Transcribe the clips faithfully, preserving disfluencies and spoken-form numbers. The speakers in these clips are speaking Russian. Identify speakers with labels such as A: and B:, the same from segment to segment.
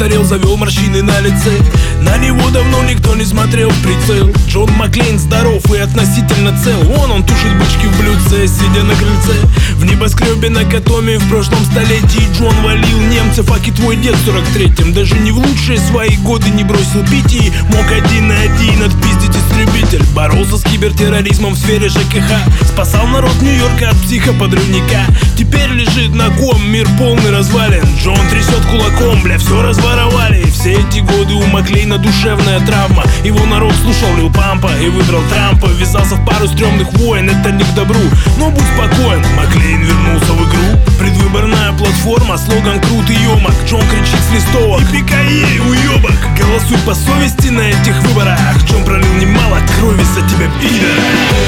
A: постарел, завел морщины на лице. На него давно никто не смотрел в прицел. Джон Маклейн здоров и относительно цел. Вон он тушит бычки в блюдце, сидя на крыльце. В небоскребе на Котоме в прошлом столетии Джон валил немцев, аки твой дед в сорок третьем. Даже не в лучшие свои годы не бросил пить и мог один на один отпиздить истребитель. Боролся с кибертерроризмом в сфере ЖКХ, спасал народ Нью-Йорка от психоподрывника. Теперь лежит на ком, мир полный развалин. Джон трясет кулаком, бля, все разворовали. Все эти годы у Маклейна душевная травма. Его народ слушал Лил Пампа и выбрал Трампа. Ввязался в пару стрёмных войн, это не к добру. Но будь спокоен, Маклейн вернулся в игру. Предвыборная платформа, слоган крут и ёмок. Джон кричит с листовок: «Ипи-ка-ей, уёбок!» Голосуй по совести на этих выборах. Джон пролил немало крови за тебя, пидора.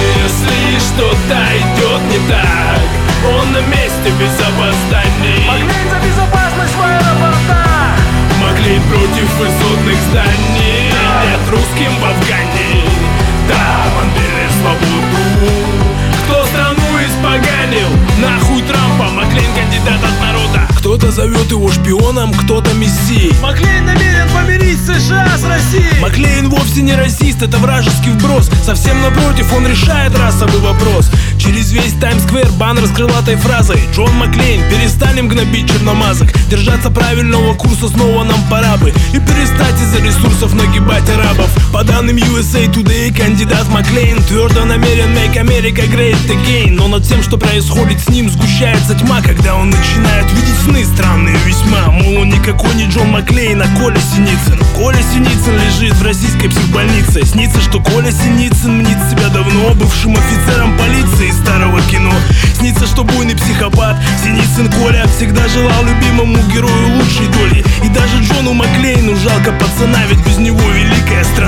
B: Если что-то идет не так, он на месте без опозданий.
C: Маклейн за безопасность в аэропортах.
B: Маклейн против высотных зданий. Нет русским в Афгане. Да, Манделе свободу. Кто страну испоганил? Нахуй Трампа. Маклейн кандидат от народа.
A: Кто-то зовет его шпионом, кто-то мессией.
C: Маклейн намерен помирить США с Россией.
A: Маклейн вовсе не расист, это вражеский вброс. Совсем напротив, он решает расовый вопрос. Через весь Таймс-сквер баннер с крылатой фразой: «Джон Маклейн, перестанем гнобить черномазок. Держаться правильного курса снова нам пора бы. И перестать из-за ресурсов нагибать арабов». По данным ю эс эй Today, кандидат Маклейн твердо намерен make America great again. Но над тем, что происходит с ним, сгущается тьма, когда он начинает видеть сны странные весьма. Мол, он никакой не Джон Маклейн, а Коля Синицын. Коля Синицын лежит в российской психбольнице. Снится, что Коля Синицын мнит себя давно бывшим офицером полиции из старого кино. Снится, что буйный психопат Синицын Коля всегда желал любимому герою лучшей доли. И даже Джону Маклейну жалко пацана, ведь без него великая страна